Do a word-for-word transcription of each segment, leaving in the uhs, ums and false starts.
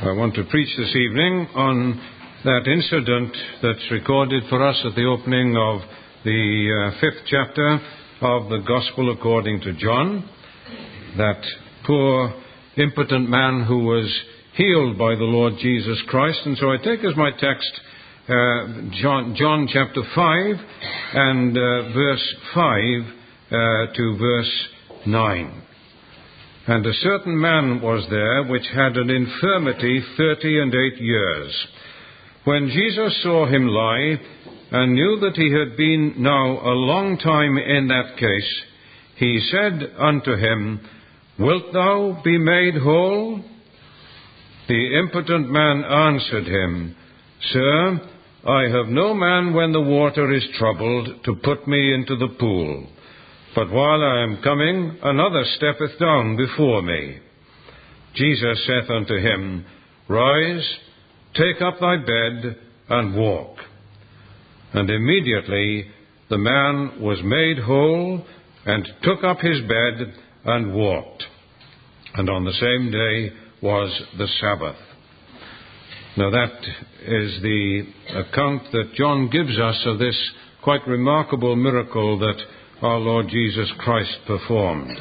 I want to preach this evening on that incident that's recorded for us at the opening of the uh, fifth chapter of the Gospel according to John. That poor, impotent man who was healed by the Lord Jesus Christ. And so I take as my text uh, John, John chapter five and uh, verse five uh, to verse nine. And a certain man was there which had an infirmity thirty and eight years. When Jesus saw him lie, and knew that he had been now a long time in that case, he said unto him, Wilt thou be made whole? The impotent man answered him, Sir, I have no man when the water is troubled to put me into the pool. But while I am coming, another steppeth down before me. Jesus saith unto him, Rise, take up thy bed, and walk. And immediately the man was made whole, and took up his bed, and walked. And on the same day was the Sabbath. Now that is the account that John gives us of this quite remarkable miracle that our Lord Jesus Christ performed.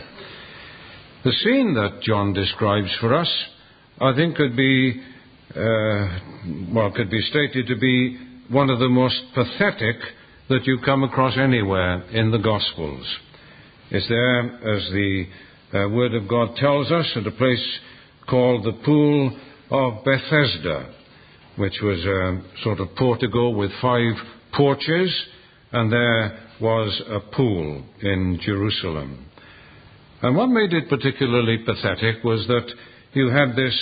The scene that John describes for us, I think, could be, uh, well, could be stated to be one of the most pathetic that you come across anywhere in the Gospels. It's there, as the uh, Word of God tells us, at a place called the Pool of Bethesda, which was a sort of portico with five porches, and there was a pool in Jerusalem. And what made it particularly pathetic was that you had this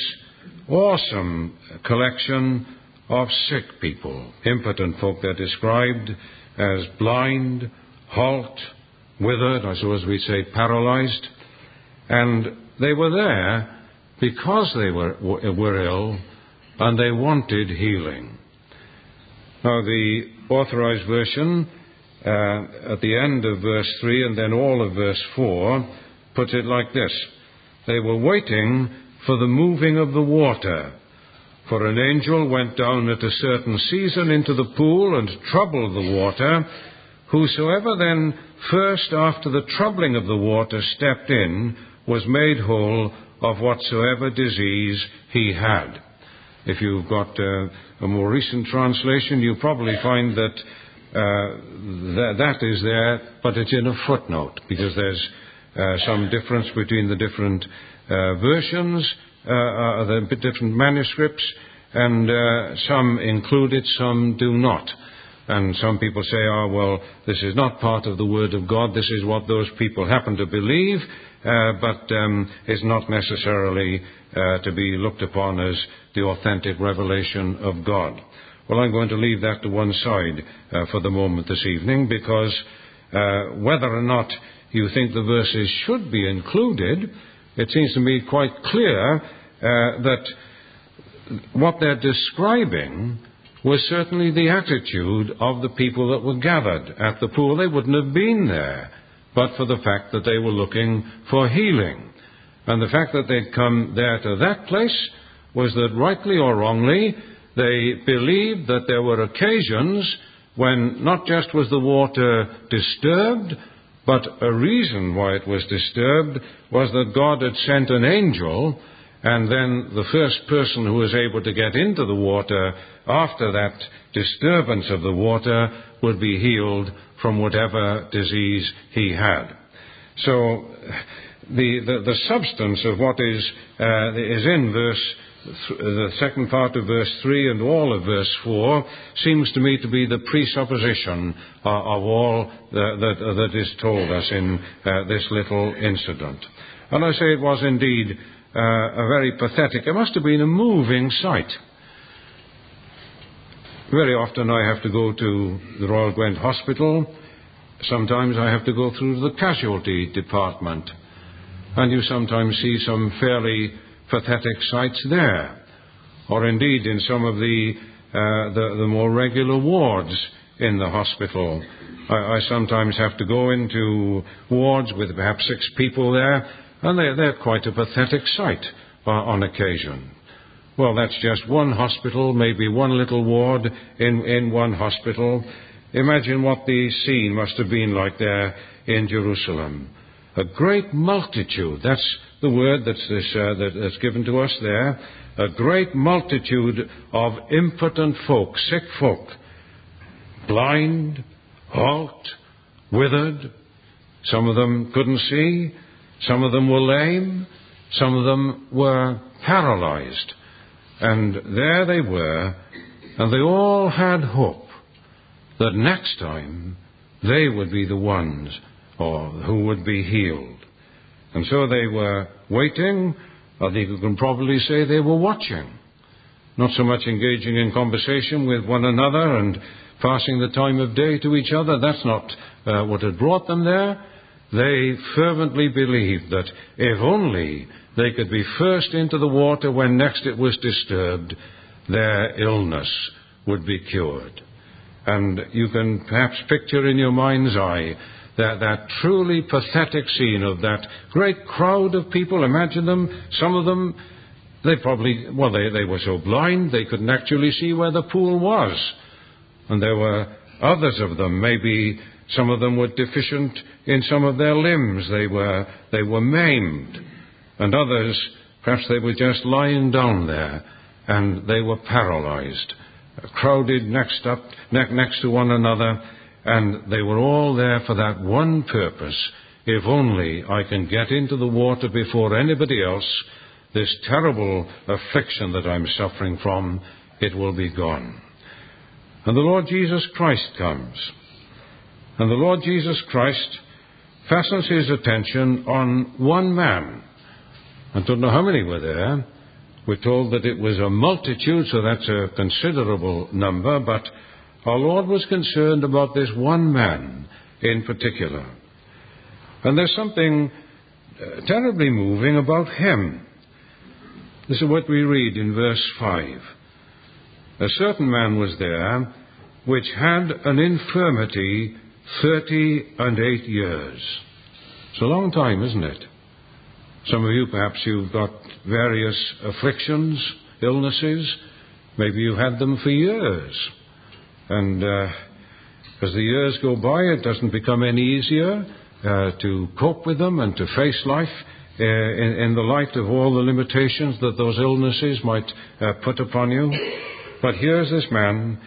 awesome collection of sick people, impotent folk they're described as blind, halt, withered, I suppose we'd say paralyzed, and they were there because they were, were ill and they wanted healing. Now the Authorized Version Uh, at the end of verse three and then all of verse four, puts it like this. They were waiting for the moving of the water. For an angel went down at a certain season into the pool and troubled the water. Whosoever then first after the troubling of the water stepped in was made whole of whatsoever disease he had. If you've got uh, a more recent translation, you probably find that Uh, th- that is there, but it's in a footnote, because there's uh, some difference between the different uh, versions, uh, uh, the different manuscripts, and uh, some include it, some do not. And some people say, oh, well, this is not part of the Word of God, this is what those people happen to believe, uh, but um, it's not necessarily uh, to be looked upon as the authentic revelation of God. Well, I'm going to leave that to one side uh, for the moment this evening, because uh, whether or not you think the verses should be included, it seems to me quite clear uh, that what they're describing was certainly the attitude of the people that were gathered at the pool. They wouldn't have been there but for the fact that they were looking for healing. And the fact that they'd come there to that place was that, rightly or wrongly, they believed that there were occasions when not just was the water disturbed, but a reason why it was disturbed was that God had sent an angel, and then the first person who was able to get into the water after that disturbance of the water would be healed from whatever disease he had. So the, the, the substance of what is, uh, is in verse the second part of verse three and all of verse four seems to me to be the presupposition uh, of all the, that, uh, that is told us in uh, this little incident. And I say it was indeed uh, a very pathetic, it must have been a moving sight. Very often I have to go to the Royal Gwent Hospital. Sometimes I have to go through the casualty department. And you sometimes see some fairly pathetic sights there, or indeed in some of the, uh, the the more regular wards in the hospital. I, I sometimes have to go into wards with perhaps six people there, and they're, they're quite a pathetic sight uh, on occasion. well, that's just one hospital, maybe one little ward in, in one hospital. Imagine what the scene must have been like there in Jerusalem. A great multitude, that's the word that's, this, uh, that, that's given to us there. A great multitude of impotent folk, sick folk, blind, halt, withered. Some of them couldn't see. Some of them were lame. Some of them were paralyzed. And there they were, and they all had hope that next time they would be the ones or who would be healed. And so they were waiting. I think you can probably say they were watching. Not so much engaging in conversation with one another and passing the time of day to each other. That's not uh, what had brought them there. They fervently believed that if only they could be first into the water when next it was disturbed, their illness would be cured. And you can perhaps picture in your mind's eye that, that truly pathetic scene of that great crowd of people. Imagine them, some of them, they probably, well, they, they were so blind they couldn't actually see where the pool was. And there were others of them, maybe some of them were deficient in some of their limbs. They were, they were maimed. And others, perhaps they were just lying down there and they were paralyzed, crowded next up, ne- next to one another, and they were all there for that one purpose. If only I can get into the water before anybody else, this terrible affliction that I'm suffering from, it will be gone. And the Lord Jesus Christ comes. And the Lord Jesus Christ fastens his attention on one man. I don't know how many were there. We're told that it was a multitude, so that's a considerable number, but our Lord was concerned about this one man in particular. And there's something uh, terribly moving about him. This is what we read in verse five. A certain man was there which had an infirmity thirty and eight years. It's a long time, isn't it? Some of you, perhaps you've got various afflictions, illnesses. Maybe you've had them for years. And uh, as the years go by, it doesn't become any easier uh, to cope with them and to face life uh, in, in the light of all the limitations that those illnesses might uh, put upon you. But here's this man,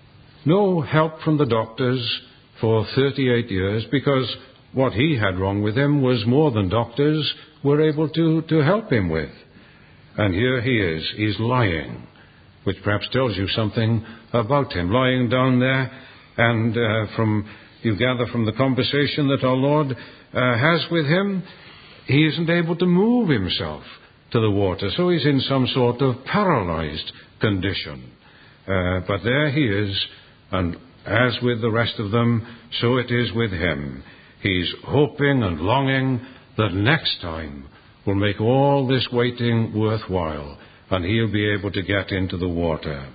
no help from the doctors for thirty-eight years, because what he had wrong with him was more than doctors were able to, to help him with. And here he is, he's lying, which perhaps tells you something about him, lying down there, and uh, from you gather from the conversation that our Lord uh, has with him, he isn't able to move himself to the water, so he's in some sort of paralyzed condition. Uh, but there he is, and as with the rest of them, so it is with him. He's hoping and longing that next time will make all this waiting worthwhile, and he'll be able to get into the water.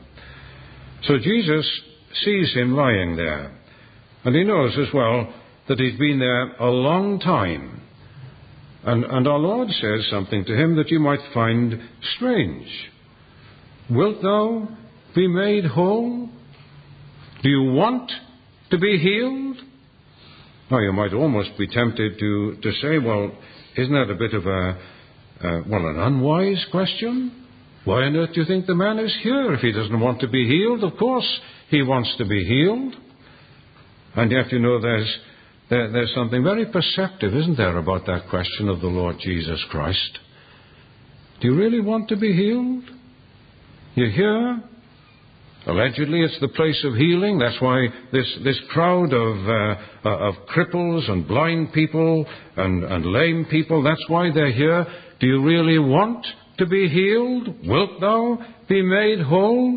So Jesus sees him lying there, and he knows as well that he's been there a long time. And, and our Lord says something to him that you might find strange. Wilt thou be made whole? Do you want to be healed? Now, you might almost be tempted to, to say, well, isn't that a bit of a, uh, well, an unwise question? Why on earth do you think the man is here if he doesn't want to be healed? Of course he wants to be healed. And yet, you know, there's, there, there's something very perceptive, isn't there, about that question of the Lord Jesus Christ. Do you really want to be healed? You're here. Allegedly, it's the place of healing. That's why this, this crowd of, uh, of cripples and blind people and, and lame people, that's why they're here. Do you really want to be healed? Wilt thou be made whole?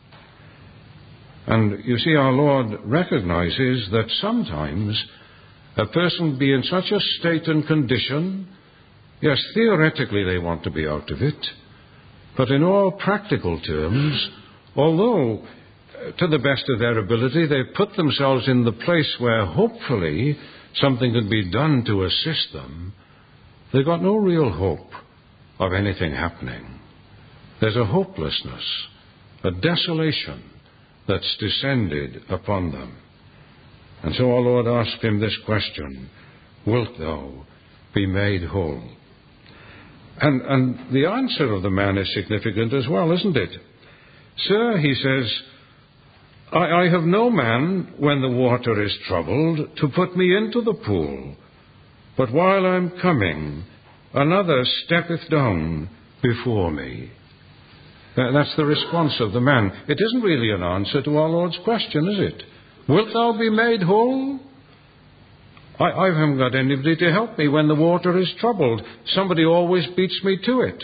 And you see, our Lord recognizes that sometimes a person can be in such a state and condition, yes, theoretically they want to be out of it, but in all practical terms, although, to the best of their ability, they put themselves in the place where hopefully something can be done to assist them, they've got no real hope of anything happening. There's a hopelessness, a desolation that's descended upon them. And so our Lord asked him this question, wilt thou be made whole? And, and the answer of the man is significant as well, isn't it? Sir, he says, I, I have no man, when the water is troubled, to put me into the pool. But while I am coming, another steppeth down before me. That's the response of the man. It isn't really an answer to our Lord's question, is it? Wilt thou be made whole? I, I haven't got anybody to help me when the water is troubled. Somebody always beats me to it.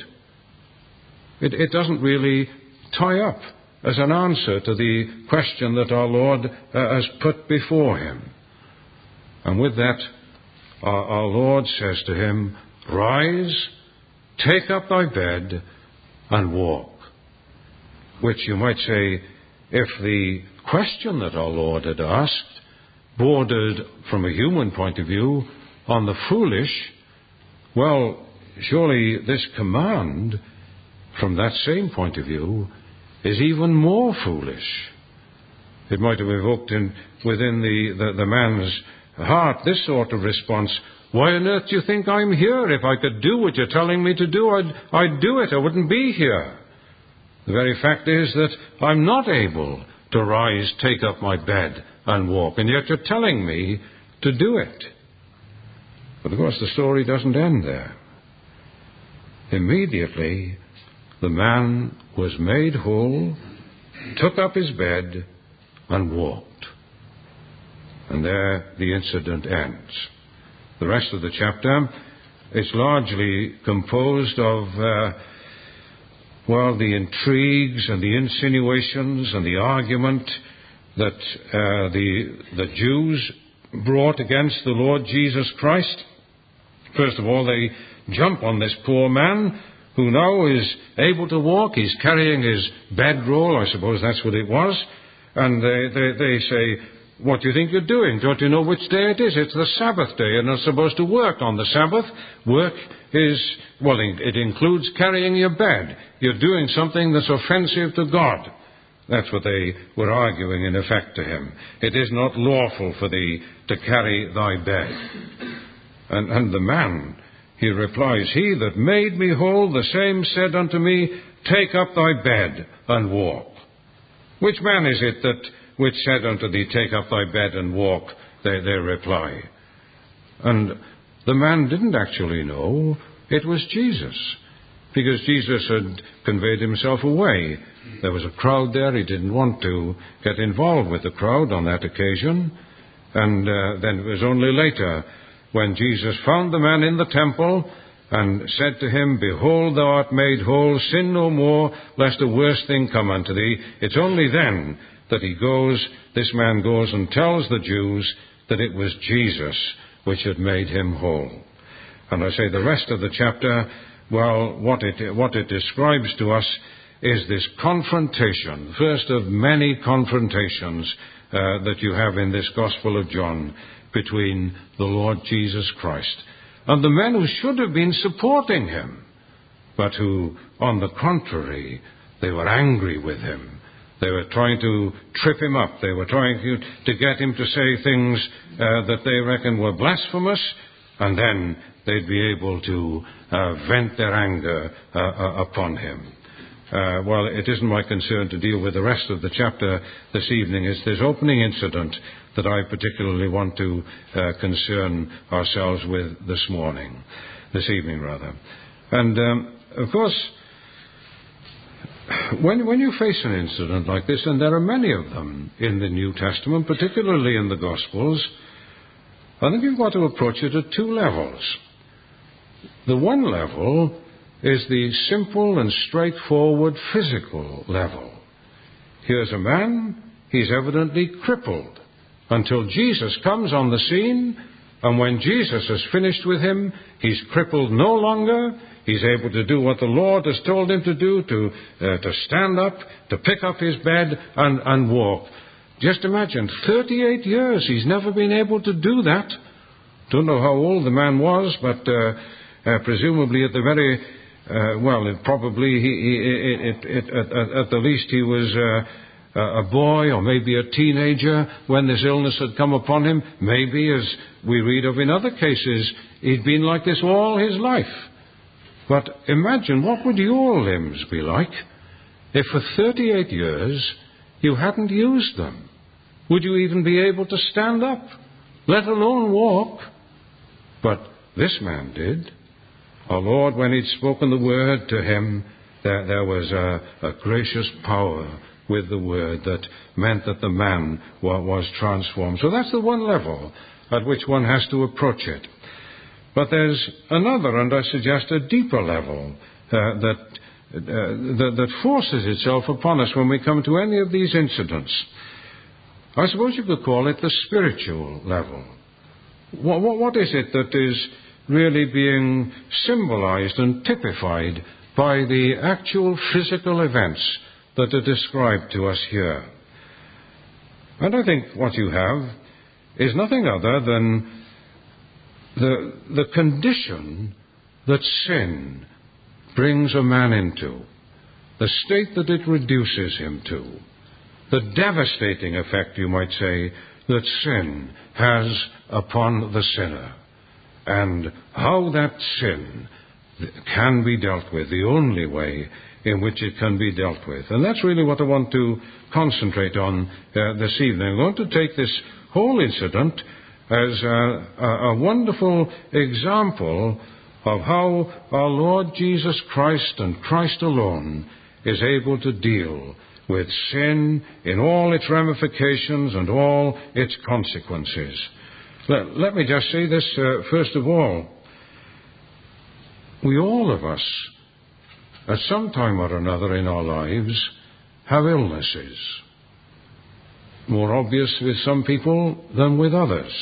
It, it doesn't really tie up as an answer to the question that our Lord uh, has put before him. And with that, our, our Lord says to him, rise, take up thy bed, and walk. Which you might say, if the question that our Lord had asked bordered, from a human point of view, on the foolish, well, surely this command, from that same point of view, is even more foolish. It might have evoked in, within the, the, the man's heart this sort of response, why on earth do you think I'm here? If I could do what you're telling me to do, I'd, I'd do it. I wouldn't be here. The very fact is that I'm not able to rise, take up my bed, and walk, and yet you're telling me to do it. But of course the story doesn't end there. Immediately, the man was made whole, took up his bed, and walked. And there the incident ends. The rest of the chapter is largely composed of uh, well, the intrigues and the insinuations and the argument that uh, the, the Jews brought against the Lord Jesus Christ. First of all, they jump on this poor man who now is able to walk. He's carrying his bedroll, I suppose that's what it was. And they, they, they say, what do you think you're doing? Don't you know which day it is? It's the Sabbath day. You're not supposed to work on the Sabbath. Work is, well, it includes carrying your bed. You're doing something that's offensive to God. That's what they were arguing in effect to him. It is not lawful for thee to carry thy bed. And, and the man, he replies, he that made me whole, the same said unto me, take up thy bed and walk. Which man is it that which said unto thee, take up thy bed and walk? They, they reply. And the man didn't actually know it was Jesus, because Jesus had conveyed himself away. There was a crowd there. He didn't want to get involved with the crowd on that occasion. And uh, then it was only later when Jesus found the man in the temple and said to him, behold, thou art made whole, sin no more, lest a worse thing come unto thee. It's only then that he goes, this man goes and tells the Jews that it was Jesus which had made him whole. And I say the rest of the chapter, well, what it, what it describes to us is this confrontation, first of many confrontations uh, that you have in this Gospel of John between the Lord Jesus Christ and the men who should have been supporting him, but who, on the contrary, they were angry with him. They were trying to trip him up. They were trying to, to get him to say things uh, that they reckoned were blasphemous, and then they'd be able to uh, vent their anger uh, uh, upon him. Uh, well, it isn't my concern to deal with the rest of the chapter this evening. It's this opening incident that I particularly want to uh, concern ourselves with this morning, this evening rather. And um, of course, when, when you face an incident like this, and there are many of them in the New Testament, particularly in the Gospels, I think you've got to approach it at two levels. The one level is the simple and straightforward physical level. Here's a man, he's evidently crippled, until Jesus comes on the scene, and when Jesus has finished with him, he's crippled no longer. He's able to do what the Lord has told him to do, to uh, to stand up, to pick up his bed and, and walk. Just imagine, thirty-eight years he's never been able to do that. Don't know how old the man was, but uh, uh, presumably at the very uh, well, it probably, he, he, it, it, it, at, at the least, he was uh, a boy or maybe a teenager when this illness had come upon him. Maybe, as we read of in other cases, he'd been like this all his life. But imagine, what would your limbs be like if for thirty-eight years you hadn't used them? Would you even be able to stand up, let alone walk? But this man did. Our Lord, when he'd spoken the word to him, there, there was a, a gracious power with the word that meant that the man was, was transformed. So that's the one level at which one has to approach it. But there's another, and I suggest a deeper level, uh, that, uh, that that forces itself upon us when we come to any of these incidents. I suppose you could call it the spiritual level. What, what, what is it that is really being symbolized and typified by the actual physical events that are described to us here? And I think what you have is nothing other than the, the condition that sin brings a man into, the state that it reduces him to, the devastating effect, you might say, that sin has upon the sinner, and how that sin can be dealt with, the only way in which it can be dealt with. And that's really what I want to concentrate on uh, this evening. I'm going to take this whole incident as a, a, a wonderful example of how our Lord Jesus Christ and Christ alone is able to deal with sin in all its ramifications and all its consequences. Let, let me just say this uh, first of all. We all of us, at some time or another in our lives, have illnesses. More obvious with some people than with others.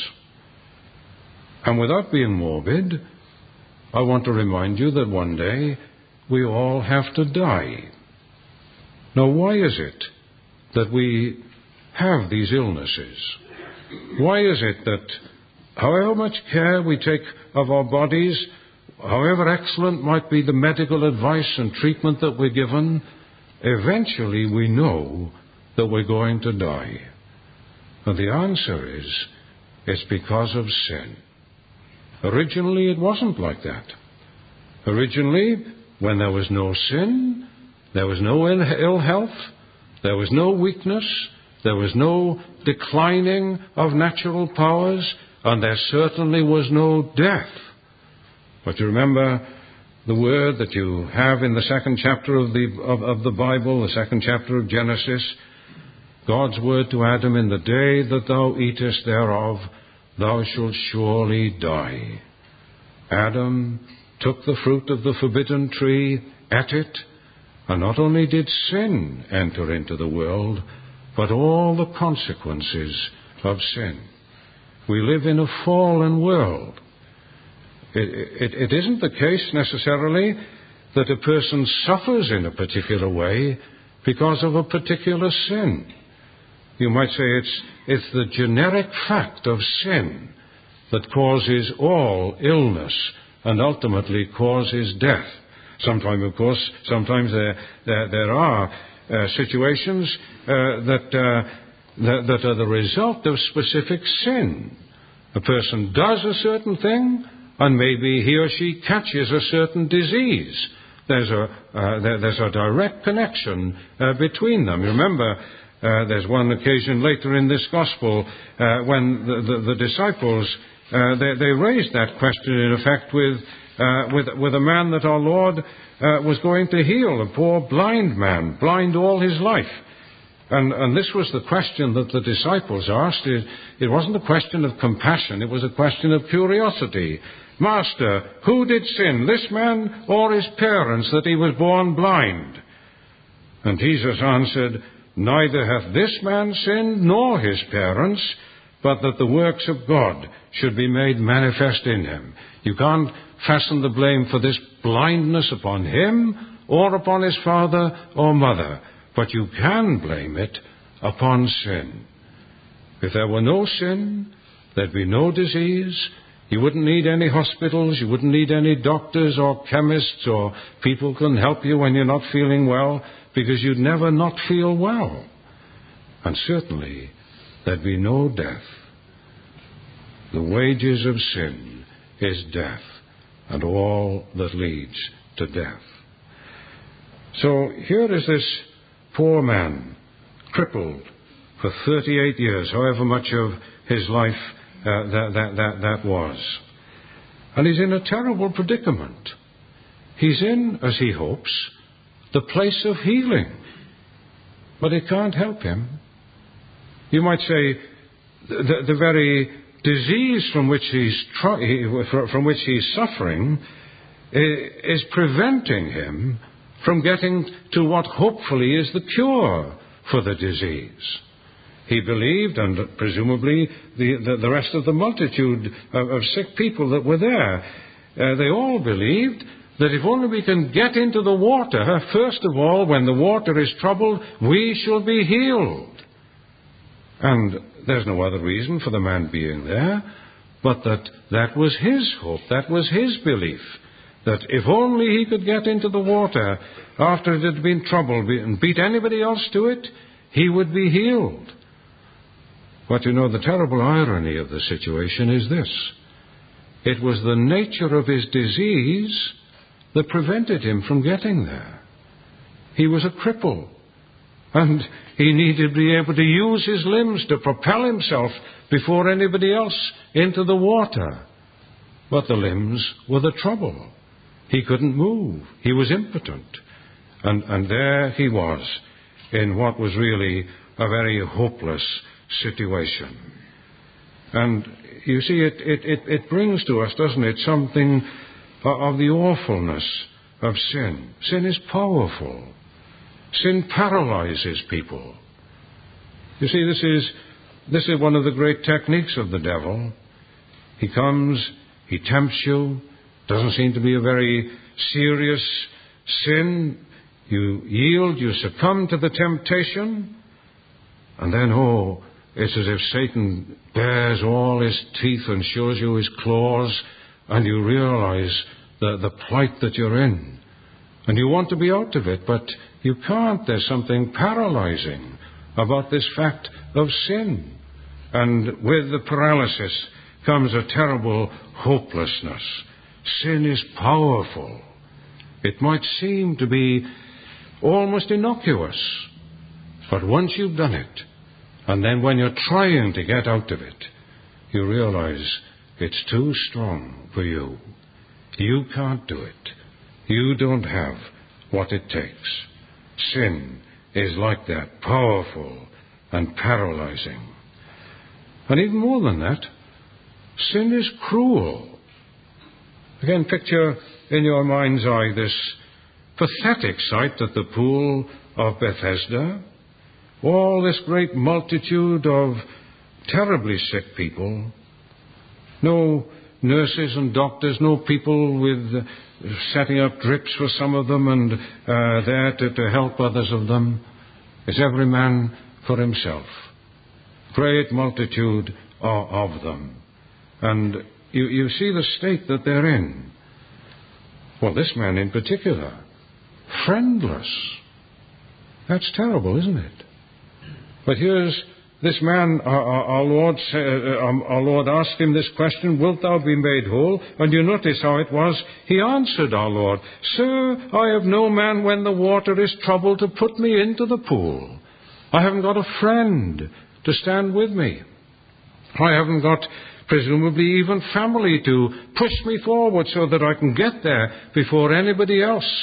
And without being morbid, I want to remind you that one day we all have to die. Now, why is it that we have these illnesses? Why is it that however much care we take of our bodies, however excellent might be the medical advice and treatment that we're given, eventually we know that we're going to die? And the answer is, it's because of sin. Originally, it wasn't like that. Originally, when there was no sin, there was no ill health, there was no weakness, there was no declining of natural powers, and there certainly was no death. But you remember the word that you have in the second chapter of the, of, of the Bible, the second chapter of Genesis, God's word to Adam, in the day that thou eatest thereof, thou shalt surely die. Adam took the fruit of the forbidden tree, ate it, and not only did sin enter into the world, but all the consequences of sin. We live in a fallen world. It, it, it isn't the case necessarily that a person suffers in a particular way because of a particular sin. You might say it's, it's the generic fact of sin that causes all illness and ultimately causes death. Sometimes, of course, sometimes there, there, there are uh, situations uh, that, uh, that, that are the result of specific sin. A person does a certain thing, and maybe he or she catches a certain disease. There's a, uh, there, there's a direct connection uh, between them. You remember, uh, there's one occasion later in this gospel uh, when the, the, the disciples, uh, they, they raised that question, in effect, with, uh, with, with a man that our Lord uh, was going to heal, a poor blind man, blind all his life. And, and this was the question that the disciples asked. It, it wasn't a question of compassion, it was a question of curiosity. Master, who did sin, this man or his parents, that he was born blind? And Jesus answered, neither hath this man sinned nor his parents, but that the works of God should be made manifest in him. You can't fasten the blame for this blindness upon him or upon his father or mother, but you can blame it upon sin. If there were no sin, there'd be no disease. You wouldn't need any hospitals, you wouldn't need any doctors or chemists or people can help you when you're not feeling well, because you'd never not feel well. And certainly there'd be no death. The wages of sin is death, and all that leads to death. So here is this poor man, crippled for thirty-eight years, however much of his life uh, that, that, that, that was. And he's in a terrible predicament. He's in, as he hopes, the place of healing. But it can't help him. You might say the, the very disease from which he's try, from which he's suffering is preventing him from getting to what hopefully is the cure for the disease. He believed, and presumably the, the, the rest of the multitude of, of sick people that were there, uh, they all believed that if only we can get into the water, first of all, when the water is troubled, we shall be healed. And there's no other reason for the man being there, but that that was his hope, that was his belief, that if only he could get into the water after it had been troubled and beat anybody else to it, he would be healed. But you know, the terrible irony of the situation is this. It was the nature of his disease that prevented him from getting there. He was a cripple, and he needed to be able to use his limbs to propel himself before anybody else into the water. But the limbs were the trouble. He couldn't move. He was impotent. And, and there he was in what was really a very hopeless situation. And you see, it, it, it, it brings to us, doesn't it, something of the awfulness of sin. Sin is powerful. Sin paralyzes people. You see, this is, this is one of the great techniques of the devil. He comes, he tempts you. Doesn't seem to be a very serious sin. You yield, you succumb to the temptation, and then, oh, it's as if Satan bares all his teeth and shows you his claws, and you realize the, the plight that you're in. And you want to be out of it, but you can't. There's something paralyzing about this fact of sin. And with the paralysis comes a terrible hopelessness. Sin is powerful. It might seem to be almost innocuous, but once you've done it, and then when you're trying to get out of it, you realize it's too strong for you. You can't do it. You don't have what it takes. Sin is like that, powerful and paralyzing. And even more than that, sin is cruel. Again, picture in your mind's eye this pathetic sight at the pool of Bethesda. All this great multitude of terribly sick people. No nurses and doctors, no people with uh, setting up drips for some of them and uh, there to, to help others of them. It's every man for himself. Great multitude of, of them. And you, you see the state that they're in. Well, this man in particular, friendless. That's terrible, isn't it? But here's this man, our, our, Lord, uh, our Lord asked him this question, wilt thou be made whole? And you notice how it was. He answered our Lord, Sir, I have no man when the water is troubled to put me into the pool. I haven't got a friend to stand with me. I haven't got, presumably, even family to push me forward so that I can get there before anybody else.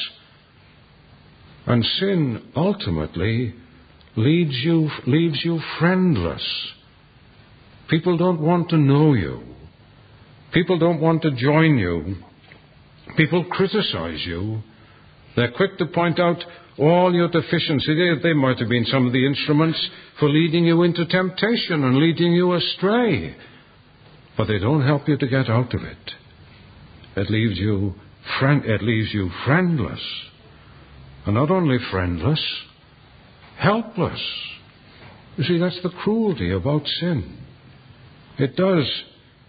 And sin ultimately leads you, leaves you friendless. People don't want to know you. People don't want to join you. People criticize you. They're quick to point out all your deficiencies. They, they might have been some of the instruments for leading you into temptation and leading you astray. But they don't help you to get out of it. It leaves you, friend, it leaves you friendless. And not only friendless, helpless. You see, that's the cruelty about sin. It does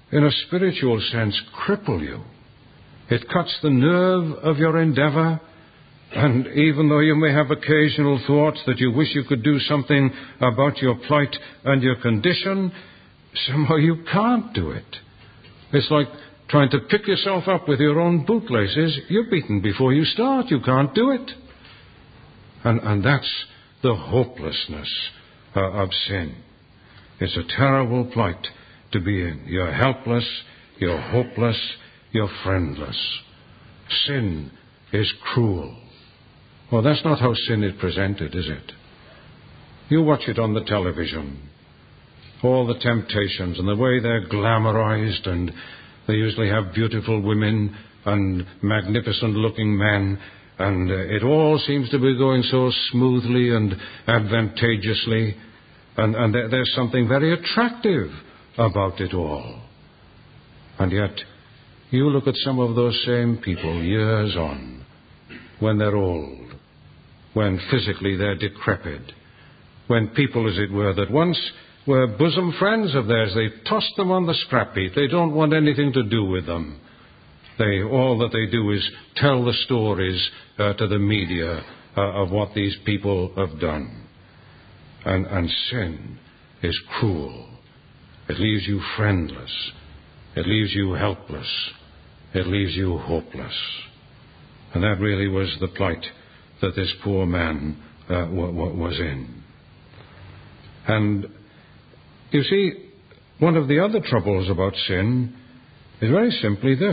in a spiritual sense, cripple you. It cuts the nerve of your endeavor. And even though you may have occasional thoughts that you wish you could do something about your plight and your condition, somehow you can't do it. It's like trying to pick yourself up with your own bootlaces. You're beaten before you start. You can't do it. And, and that's the hopelessness uh, of sin. It's a terrible plight to be in. You're helpless, you're hopeless, you're friendless. Sin is cruel. Well, that's not how sin is presented, is it? You watch it on the television. All the temptations and the way they're glamorized, and they usually have beautiful women and magnificent-looking men, and uh, it all seems to be going so smoothly and advantageously, and, and there, there's something very attractive about it all. And yet, you look at some of those same people years on, when they're old, when physically they're decrepit, when people, as it were, that once were bosom friends of theirs, they tossed them on the scrap heap. They don't want anything to do with them. They, all that they do is tell the stories uh, to the media uh, of what these people have done. And, and sin is cruel. It leaves you friendless. It leaves you helpless. It leaves you hopeless. And that really was the plight that this poor man uh, w- w- was in. And you see, one of the other troubles about sin is very simply this.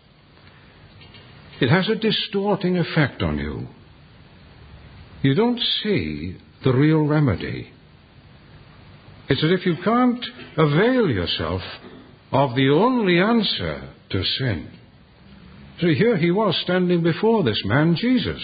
It has a distorting effect on you. You don't see the real remedy. It's as if you can't avail yourself of the only answer to sin. So here he was standing before this man, Jesus.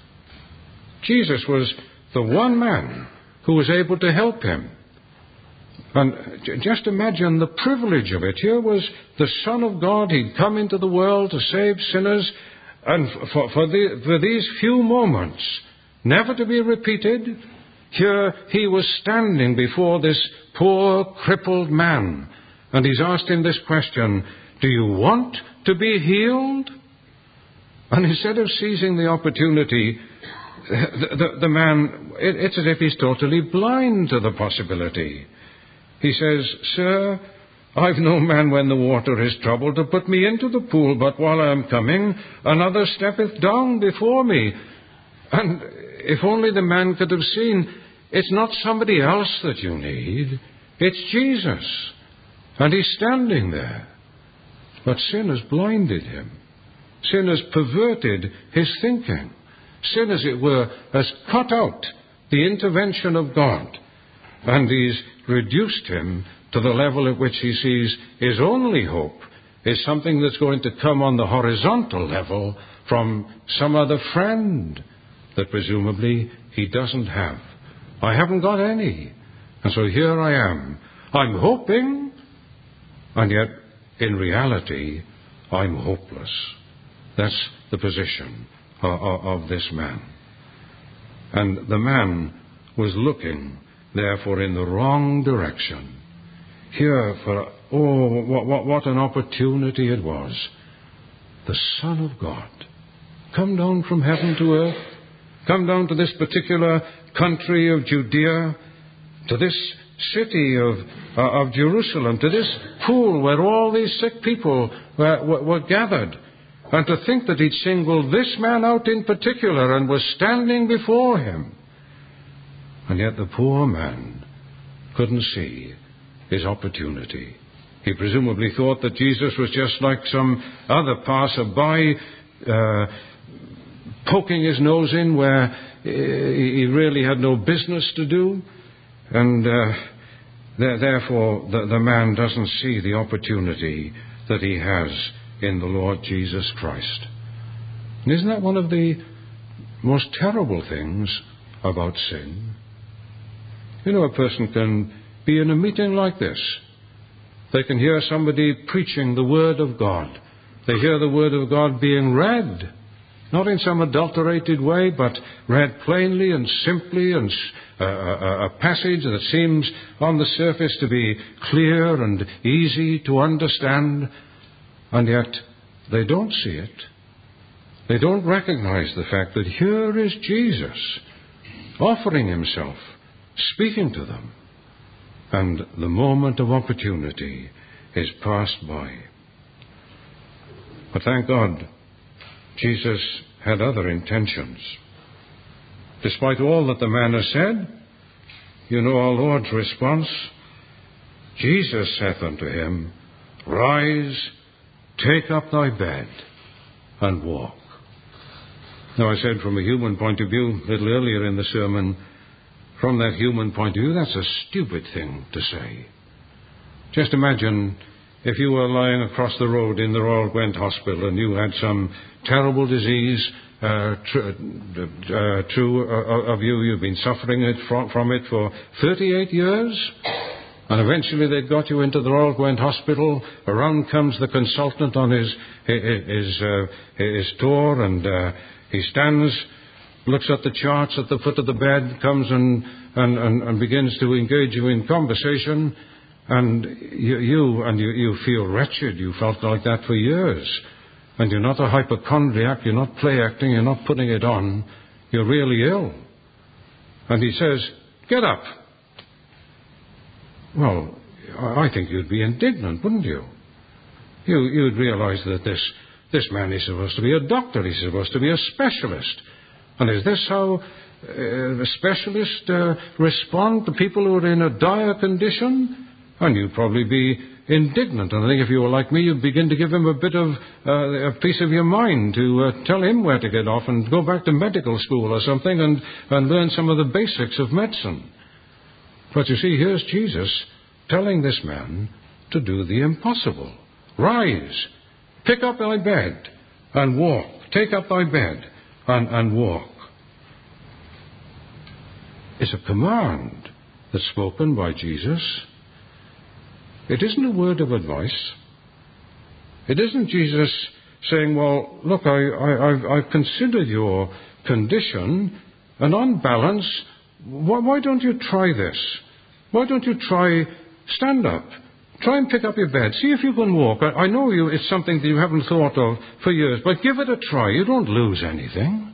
Jesus was the one man who was able to help him. And just imagine the privilege of it. Here was the Son of God. He'd come into the world to save sinners. And for, for, the, for these few moments, never to be repeated, here he was standing before this poor, crippled man. And he's asked him this question, do you want to be healed? And instead of seizing the opportunity, the, the, the man, it, it's as if he's totally blind to the possibility. He says, Sir, I've no man when the water is troubled to put me into the pool, but while I am coming, another steppeth down before me. And if only the man could have seen, it's not somebody else that you need, it's Jesus. And he's standing there. But sin has blinded him. Sin has perverted his thinking. Sin, as it were, has cut out the intervention of God. And he's reduced him to the level at which he sees his only hope is something that's going to come on the horizontal level from some other friend that presumably he doesn't have. I haven't got any. And so here I am. I'm hoping, and yet in reality, I'm hopeless. That's the position of, of this man. And the man was looking, therefore, in the wrong direction. Here, for, oh, what, what, what an opportunity it was. The Son of God, come down from heaven to earth, come down to this particular country of Judea, to this city of, uh, of Jerusalem, to this pool where all these sick people were, were, were gathered. And to think that he'd singled this man out in particular and was standing before him. And yet the poor man couldn't see his opportunity. He presumably thought that Jesus was just like some other passer-by, uh, poking his nose in where he really had no business to do. And uh, th- therefore the, the man doesn't see the opportunity that he has in the Lord Jesus Christ. And isn't that one of the most terrible things about sin? You know, a person can be in a meeting like this. They can hear somebody preaching the Word of God. They hear the Word of God being read. Not in some adulterated way, but read plainly and simply, and uh, a, a passage that seems on the surface to be clear and easy to understand, and yet they don't see it. They don't recognize the fact that here is Jesus offering himself, speaking to them, and the moment of opportunity is passed by. But thank God, Jesus had other intentions. Despite all that the man has said, you know our Lord's response. Jesus saith unto him, Rise, take up thy bed, and walk. Now, I said from a human point of view a little earlier in the sermon, from that human point of view, that's a stupid thing to say. Just imagine if you were lying across the road in the Royal Gwent Hospital and you had some terrible disease, uh, tr- uh, true uh, of you, you've been suffering it from, from it for thirty-eight years, and eventually they got you into the Royal Gwent Hospital. Around comes the consultant on his his, uh, his tour, and uh, he stands, looks at the charts at the foot of the bed, comes and, and, and, and begins to engage you in conversation, and you, you and you, you feel wretched. You felt like that for years. And you're not a hypochondriac, you're not play acting, you're not putting it on, you're really ill. And he says, Get up. Well, I think you'd be indignant, wouldn't you? you you'd realize that this, this man is supposed to be a doctor, he's supposed to be a specialist. And is this how uh, the specialists uh, respond to people who are in a dire condition? And you'd probably be indignant. And I think if you were like me, you'd begin to give him a bit of uh, a piece of your mind to uh, tell him where to get off and go back to medical school or something and, and learn some of the basics of medicine. But you see, here's Jesus telling this man to do the impossible. Rise, pick up thy bed and walk. Take up thy bed and, and walk. It's a command that's spoken by Jesus. It isn't a word of advice. It isn't Jesus saying, well, look, I, I, I've, I've considered your condition, and on balance, why, why don't you try this? Why don't you try, stand up, try and pick up your bed, see if you can walk. I, I know you, it's something that you haven't thought of for years, but give it a try. You don't lose anything.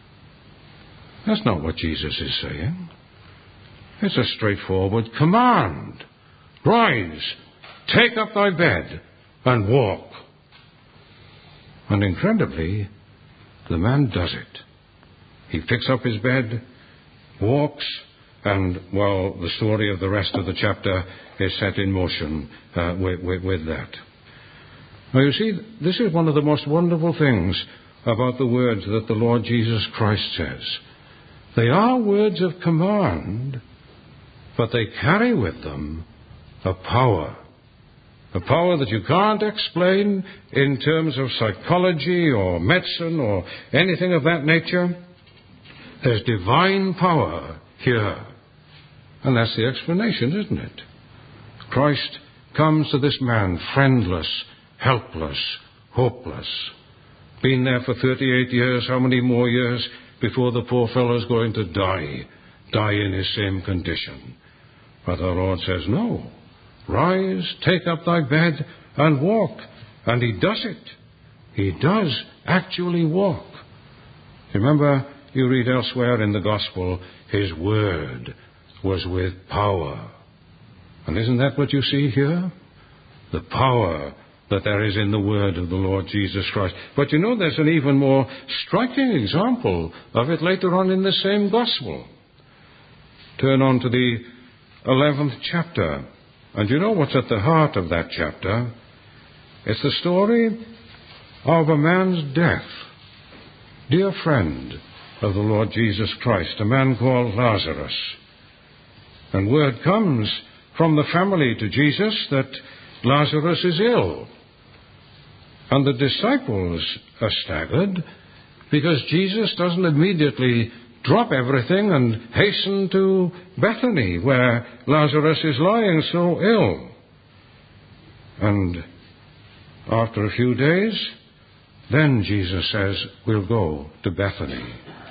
That's not what Jesus is saying. It's a straightforward command. Rise, take up thy bed, and walk. And incredibly, the man does it. He picks up his bed, walks, and, well, the story of the rest of the chapter is set in motion uh, with, with, with that. Now, you see, this is one of the most wonderful things about the words that the Lord Jesus Christ says. They are words of command, but they carry with them a power, a power that you can't explain in terms of psychology or medicine or anything of that nature. There's divine power here. And that's the explanation, isn't it? Christ comes to this man friendless, helpless, hopeless. Been there for thirty-eight years, how many more years before the poor fellow's going to die, die in his same condition? But our Lord says, no. Rise, take up thy bed, and walk. And he does it. He does actually walk. Remember, you read elsewhere in the Gospel, his word was with power. And isn't that what you see here? The power that there is in the word of the Lord Jesus Christ. But you know, there's an even more striking example of it later on in the same Gospel. Turn on to the eleventh chapter. And you know what's at the heart of that chapter? It's the story of a man's death. Dear friend of the Lord Jesus Christ, a man called Lazarus. And word comes from the family to Jesus that Lazarus is ill. And the disciples are staggered because Jesus doesn't immediately drop everything and hasten to Bethany, where Lazarus is lying so ill. And after a few days, then Jesus says, we'll go to Bethany.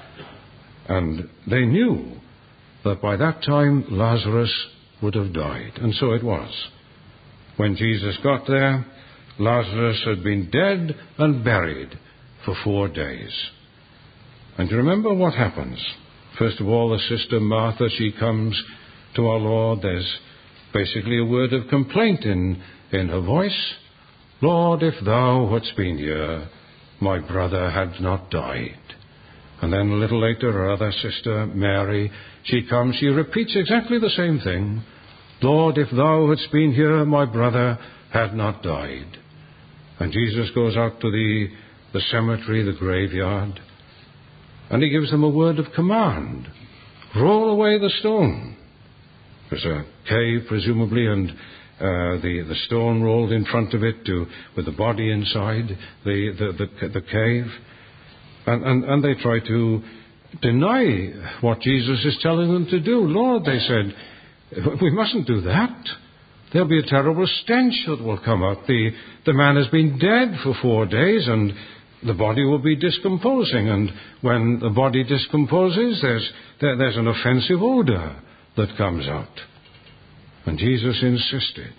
And they knew that by that time Lazarus would have died. And so it was. When Jesus got there, Lazarus had been dead and buried for four days. And you remember what happens. First of all, the sister Martha, she comes to our Lord. There's basically a word of complaint in, in her voice. Lord, if thou hadst been here, my brother had not died. And then a little later, her other sister, Mary, she comes, she repeats exactly the same thing. Lord, if thou hadst been here, my brother had not died. And Jesus goes out to the, the cemetery, the graveyard, and he gives them a word of command. Roll away the stone. There's a cave, presumably, and uh, the, the stone rolled in front of it to, with the body inside the, the, the, the cave. And, and, and they try to deny what Jesus is telling them to do. Lord, they said, we mustn't do that. There'll be a terrible stench that will come up. The, the man has been dead for four days and the body will be discomposing. And when the body discomposes, there's, there, there's an offensive odor that comes out. And Jesus insisted.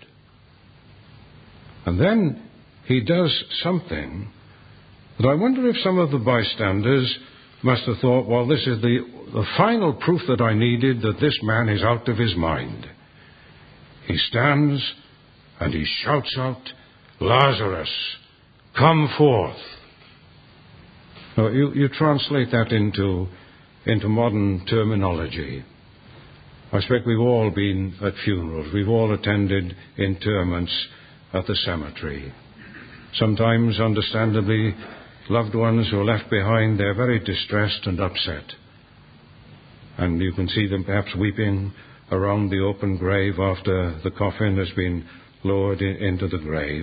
And then he does something that I wonder if some of the bystanders must have thought, well, this is the, the final proof that I needed that this man is out of his mind. He stands and he shouts out, Lazarus, come forth. Now, you, you translate that into, into modern terminology. I expect we've all been at funerals. We've all attended interments at the cemetery. Sometimes, understandably, loved ones who are left behind, they're very distressed and upset. And you can see them perhaps weeping around the open grave after the coffin has been lowered in, into the grave.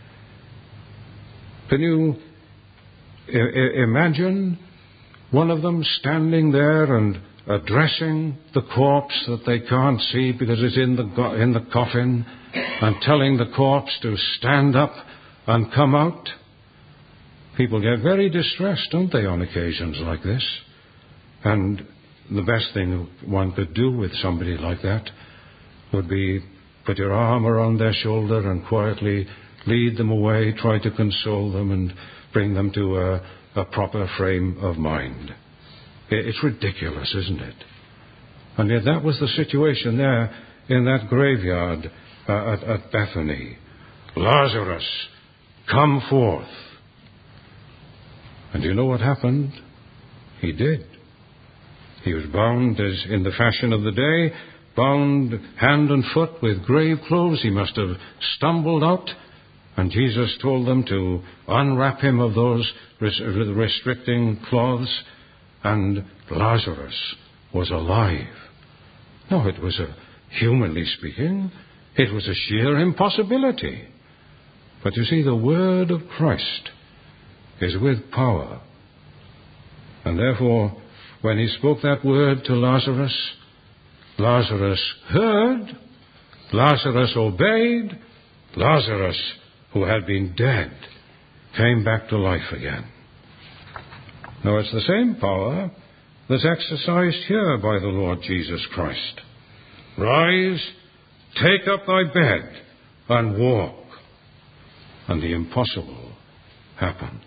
Can you I- I- imagine one of them standing there and addressing the corpse that they can't see because it's in the, go- in the coffin, and telling the corpse to stand up and come out? People get very distressed, don't they, on occasions like this? And the best thing one could do with somebody like that would be put your arm around their shoulder and quietly lead them away, try to console them and bring them to a, a proper frame of mind. It's ridiculous, isn't it? And yet that was the situation there in that graveyard uh, at, at Bethany. Lazarus, come forth. And you know what happened? He did. He was bound as in the fashion of the day, bound hand and foot with grave clothes. He must have stumbled out, and Jesus told them to unwrap him of those restricting cloths, and Lazarus was alive. No, it was a, humanly speaking, it was a sheer impossibility. But you see, the word of Christ is with power. And therefore, when he spoke that word to Lazarus, Lazarus heard, Lazarus obeyed, Lazarus, who had been dead, came back to life again. Now, it's the same power that's exercised here by the Lord Jesus Christ. Rise, take up thy bed, and walk. And the impossible happens.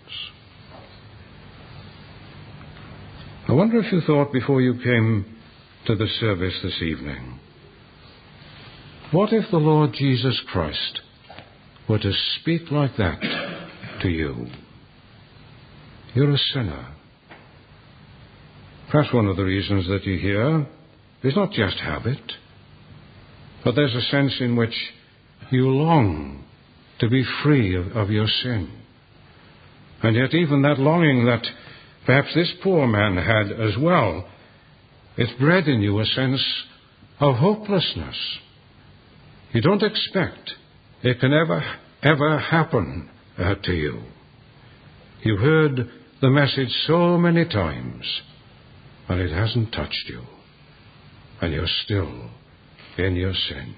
I wonder if you thought before you came to the service this evening, what if the Lord Jesus Christ were to speak like that to you? You're a sinner. Perhaps one of the reasons that you hear is not just habit, but there's a sense in which you long to be free of, of your sin. And yet even that longing that perhaps this poor man had as well, it's bred in you a sense of hopelessness. You don't expect it can ever, ever happen uh, to you. You've heard the message so many times, and it hasn't touched you. And you're still in your sin.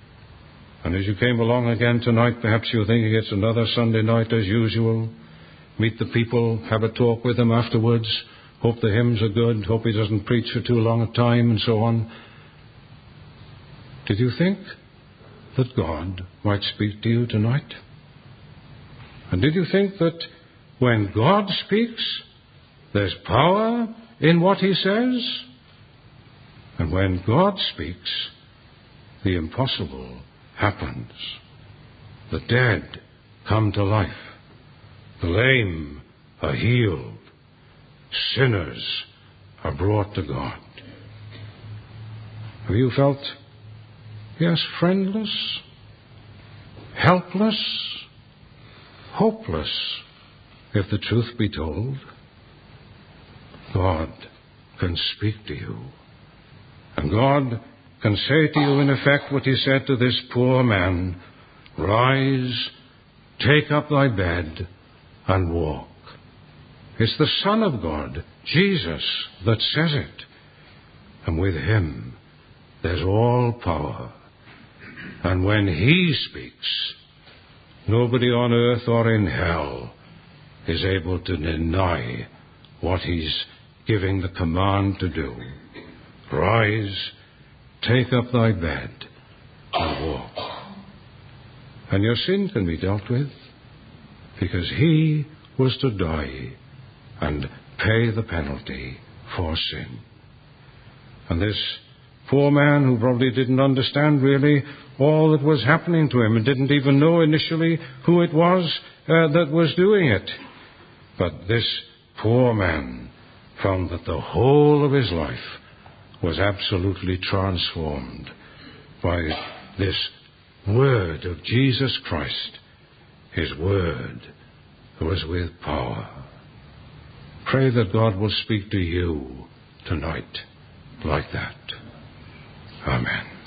And as you came along again tonight, perhaps you're thinking it's another Sunday night as usual. meet the people, have a talk with them afterwards, hope the hymns are good, hope he doesn't preach for too long a time, and so on. Did you think that God might speak to you tonight? And did you think that when God speaks, there's power in what he says? And when God speaks, the impossible happens. The dead come to life. The lame are healed. Sinners are brought to God. Have you felt, yes, friendless, helpless, hopeless, if the truth be told? God can speak to you. And God can say to you, in effect, what he said to this poor man: rise, take up thy bed, and walk. It's the Son of God, Jesus, that says it. And with him, there's all power. And when he speaks, nobody on earth or in hell is able to deny what he's giving the command to do. Rise, take up thy bed, and walk. And your sin can be dealt with, because he was to die and pay the penalty for sin. And this poor man, who probably didn't understand really all that was happening to him and didn't even know initially who it was uh, that was doing it. But this poor man found that the whole of his life was absolutely transformed by this word of Jesus Christ. His word was with power. Pray that God will speak to you tonight like that. Amen.